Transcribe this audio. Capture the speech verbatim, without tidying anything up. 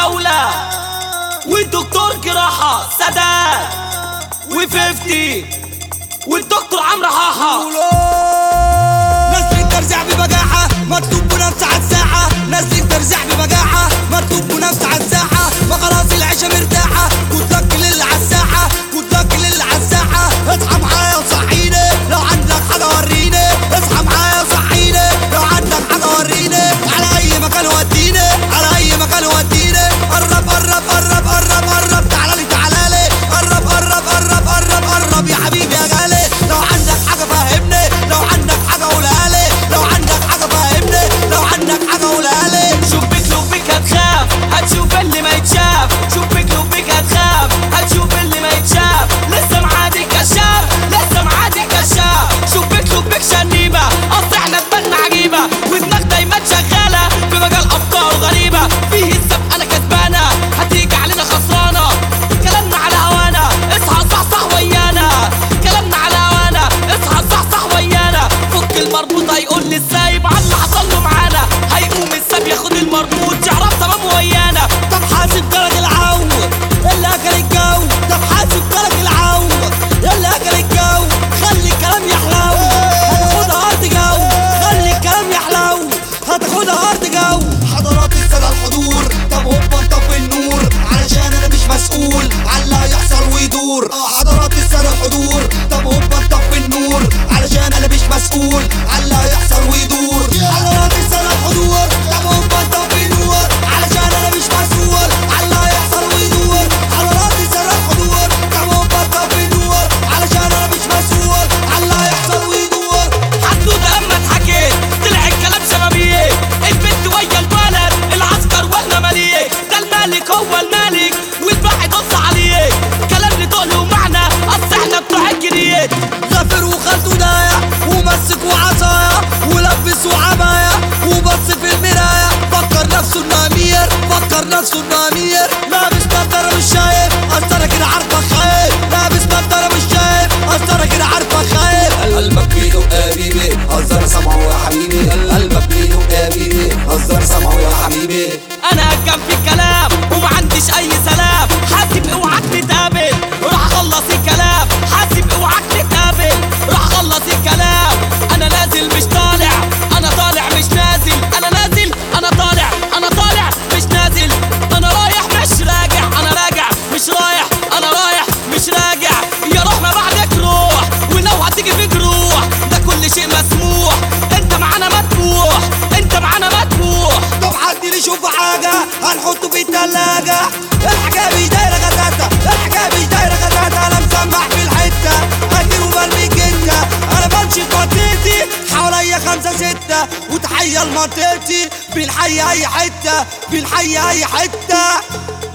عتاولة والدكتور جراحة سادات وفيفتي والدكتور عمرو حاحة. نازلين ترزع ببجاحة مطلوب بنفس على الساحة، نازلين ترزع ببجاحة مطلوب بنفس على الساحة. ما خلاص العيشة مرتاحة، جود لك للي على الساحة، جود لك للي على الساحة. اصحى معايا وصحيني لو عندك حاجة وريني، اصحى معايا وصحيني لو عندك حاجة وريني. على أي مكان وديني، على أي مكان وديني. قرب قرب قرب قرب قرب تعالى تعالى لي، قرب قرب قرب قرب قرب يا حبيبي يا غالي. لو عندك حاجة فهمني، لو عندك حاجة قولها لي، لو عندك حاجة فهمني، لو عندك حاجة قولها لي. شوفك لوبك هتخاف هتشوف اللي ما يتشاف، شوفك لوبك هتخاف هتشوف اللي ما يتشاف. لسه معادي كشاف لسه معادي كشاف. شوفك لوبك شنيبة اصل احنا دماغنا عجيبة، ودماغ دايما شغالة في مجال افكار غريبة. فيه السبق انا كسبانة هتيجي علينا خسرانة، كلامنا على هوانا اصحى صحصح ويانا، كلامنا على هوانا اصحى صحصح ويانا. فك المربوط هيقول لي السايب على اللي حصل له معانا، هيقوم الساب ياخد المربوط يعرف تمام ويانا. طب حاسب جرك العو اللي اكل الجو، طب حاسب جرك العو اللي اكل الجو. خلي الكلام يحلو هتاخدها ارض جو، خلي الكلام يحلو هتاخدها ارض جو. حضرات السادة الحضور طب هوبا طب النور علشان انا مش مسؤول على اللي هيحصل ويدور. اه حضرات السادة الحضور طب هوبا طب النور علشان انا مش مسؤول على اللي هيحصل ويدور. حضرات السادة الحضور طب هوبا طب النور علشان انا مش مسؤول على اللي هيحصل ويدور. حضرات السادة الحضور طب هوبا طب النور علشان انا مش مسؤول على اللي هيحصل ويدور. حدوته اما اتحكيت طلع الكلام شبابيه، البنت ويا الولد العسكر واحنا مليك. ده الملك هو الملك والباقي يبص عليه، كلام لتقل ومعنى اصل احنا بتوع الجريات. غافر وخالته دايع ومسك وعصايا ولبس وعباية وبص في المراية. فكر نفسه انه امير، فكر نفسه انه امير. لابس نضارة مش شايف اصل انا كده عارفك خايف، لابس نضارة مش شايف اصل انا كده عارفك خايف. قلبك بيدق يا حبيبي هزار سمعه يا حبيبي، قلبك بيدق يا حبيبي هزار سمعه يا حبيبي. انا هجم في الكلام وما عنديش اي سلام، حاسب اوعاك نتقابل راح اخلص الكلام، حاسب اوعاك نتقابل راح اخلص الكلام. انا نازل مش طالع انا طالع مش نازل، انا نازل انا طالع انا طالع مش نازل. انا رايح مش راجع انا راجع مش رايح، انا رايح مش راجع. يا روح ما بعدك روح ولو هتيجي في جروح ده كل شيء مسموح. انت معانا مدفوح انت معانا مدفوح. طب حد يشوف حاجة هنحطه في التلاجة. الحكاية مش دايرة غزاتة، الحكاية مش دايرة غزاتة. أنا مسمح في الحتة هديله برمي جدة، أنا بمشي بمنطقتي حواليا خمسة ستة. وتحية لمنطقتي بنحيي أي حتة، بنحيي أي حتة.